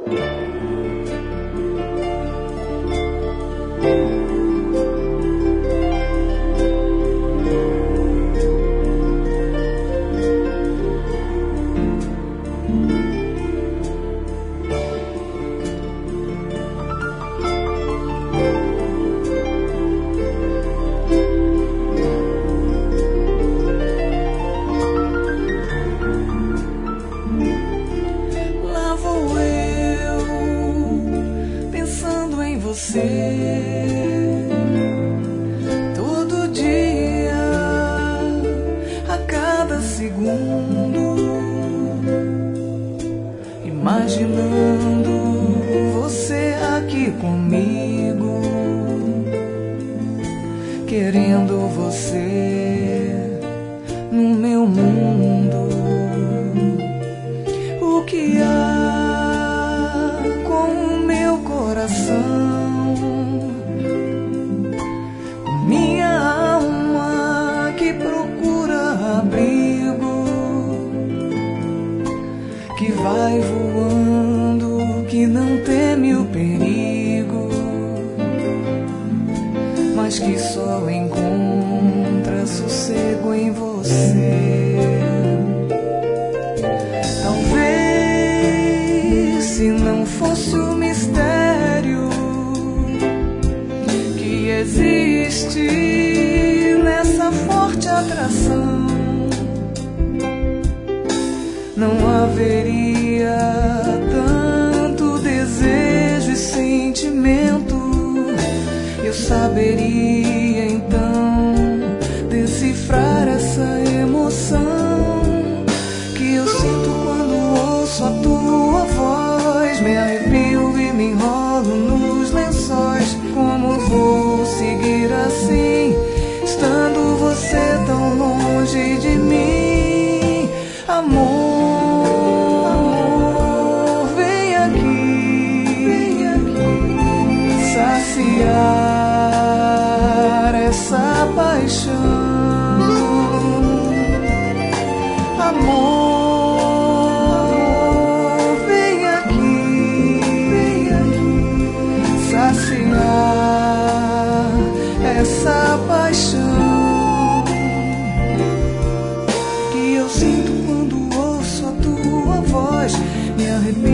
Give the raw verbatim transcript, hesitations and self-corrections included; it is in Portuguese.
Todo dia, a cada segundo, imaginando você aqui comigo, querendo você no meu mundo. O que há com o meu coração? Que vai voando, que não teme o perigo, mas que só encontra sossego em você. Talvez, se não fosse o mistério que existe nessa forte atração, não haveria tanto desejo e sentimento. Eu saberia então decifrar essa emoção que eu sinto quando ouço a tua voz. Me arrepio e me enrolo nos lençóis. Como vou seguir assim, estando você tão longe de mim, amor? Saciar essa paixão, amor, vem aqui, vem aqui, saciar essa paixão que eu sinto quando ouço a tua voz. Me arrepio